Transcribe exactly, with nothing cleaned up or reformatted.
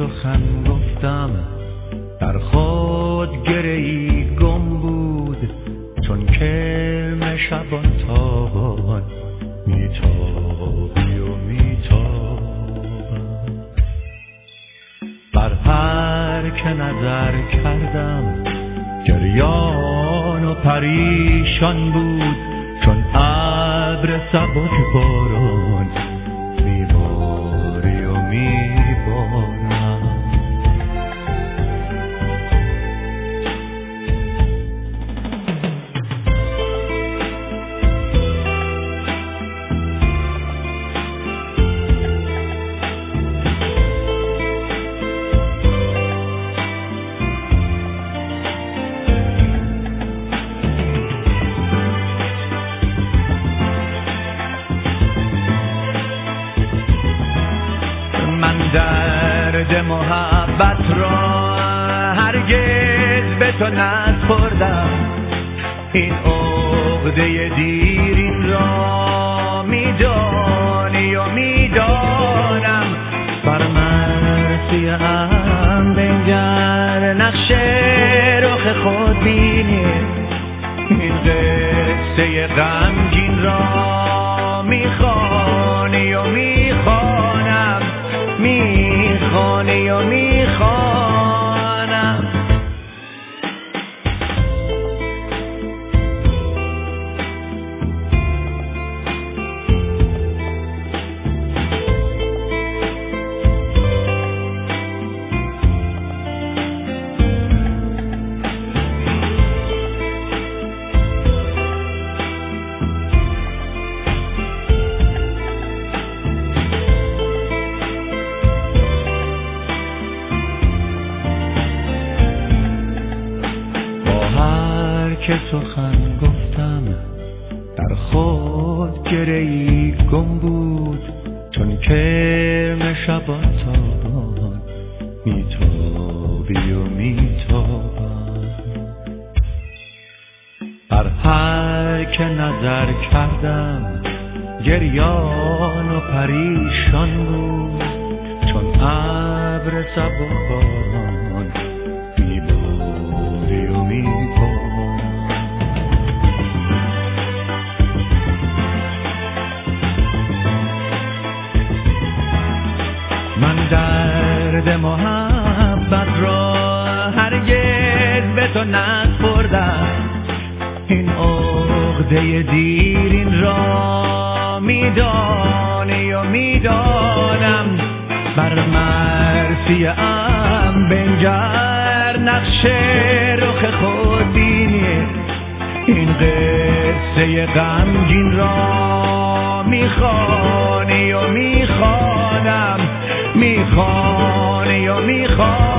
سخن گفتم در خود گره‌ای گم بود، چون کرم شبان تابان میتابی و میتابم. بر هر که نظر کردم گریان و پریشان بود، چون ابر سبک باران میباری و میبارم. من درد محبت را هرگز به تو نسپردم، این عقده دیرین را میدانی و میدانم. بر مرسی هم بنگر نقش رخ خود بینی، این قصه غمگین را میخوانی و میخوانم، میخوانی و میخوانم. که سخن گفتم در خود گره‌ای گم بود، چون کرم شبان تابان میتابی و میتابم. بر هر که نظر کردم گریان و پریشان بود، چون ابر سبک باران میباری و میبارم. من درد محبت را هرگز به تو نسپردم، این عقده دیرین را میدانی و میدانم. بر مرسی ام بنگر نقش رخ خود بینی، این قصه غمگین را میخوانی و میخوانم، میخوانی و میخوانم.